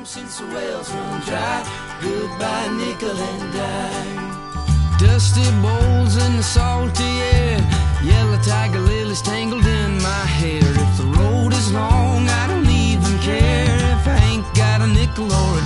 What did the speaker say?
since the wells run dry. Goodbye, nickel and dime. Dusty bowls in the salty air, yellow tiger lilies tangled in my hair. If the road is long, I don't even care if I ain't got a nickel or a